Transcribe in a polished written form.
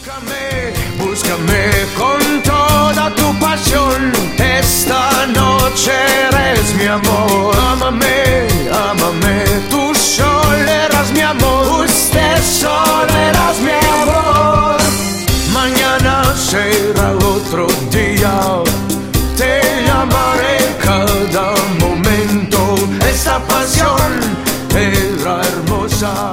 Búscame con toda tu pasión. Esta noche eres mi amor. Ámame, ámame, tú solo eras mi amor. Usted solo eras mi amor. Mañana será otro día. Te llamaré cada momento. Esta pasión era hermosa.